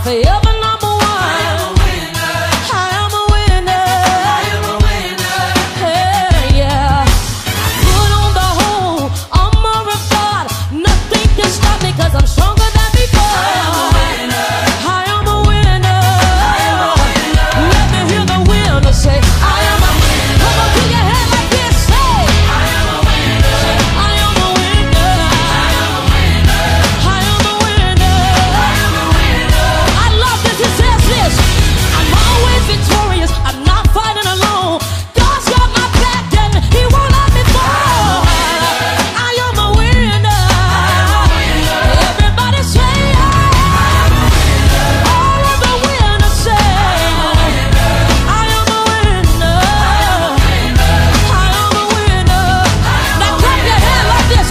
forever number one. I am a winner. I am a winner. I am a winner. Hey, yeah. Put on the whole armor of God. Nothing can stop me 'cause I'm stronger than before. I am a winner. I am a winner. I am a winner. Let me hear the winner say, I am a winner. Come on, put your hand like this. Say, I am a winner. I am a winner. I am a winner. I am a winner. I am a winner. I love this. It says this. I'm always victorious. I'm not fighting alone. God's got my back and He won't let me fall. I am a winner. Everybody say, I am a winner. All of the winners say, I am a winner. I am a winner. Now clap your hand like this.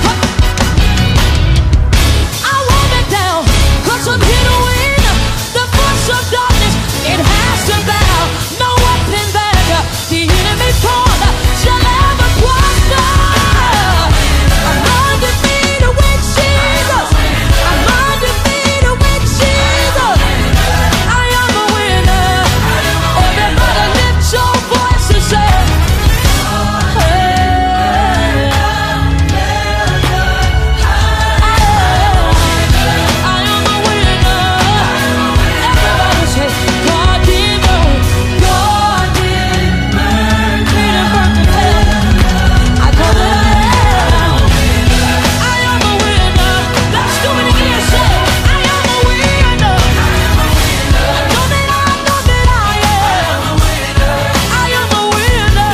I won't back down 'cause I'm here to win. The force of darkness, it has to bow. No weapon that the enemy formed shall ever prosper. I'm undefeated with Jesus. I'm undefeated with Jesus. I am a winner. Everybody lift your voice and say, I am a winner. Everybody say, God did burn. God did burn. Peter burnt to hell. I know that I am a winner. Let's do it again. Say, I am a winner. I know that I am. I am a winner.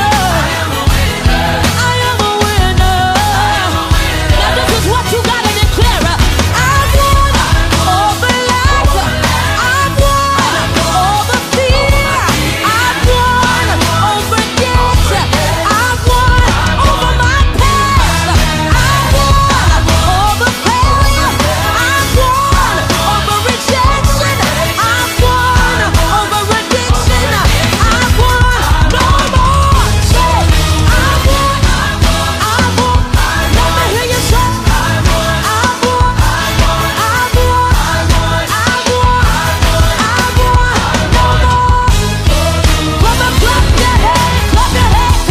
I am a winner. Now this is what you gotta declare. I've won over lack. I've won over fear. I've won over debt. I've won over my past. I've won over failure. I've won over rejection. I've won over addiction. I've won no more. Say, I've won. I've won. Let me hear you say, I've won. I've won. I've won. I've won no more. Come on, clap your hands, clap your hands.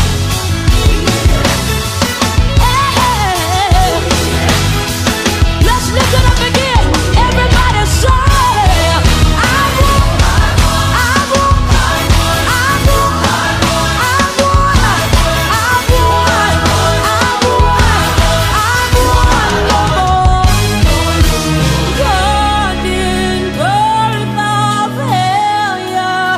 Hey, let's lift it up again. Everybody say, I've won. I've won. I've won. I've won. I've won. I've won no more. God did birth of failure.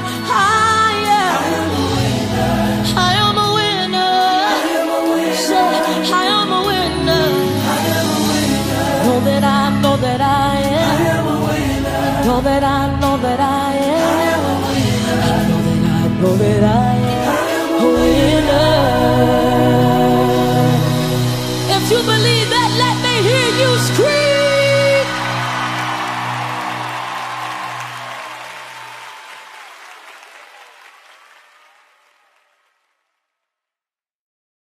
I am a winner. Say, I am a winner. Know that I know that I am. Know that I know that I am. Know that I am a winner. If you believe that, let me hear you scream.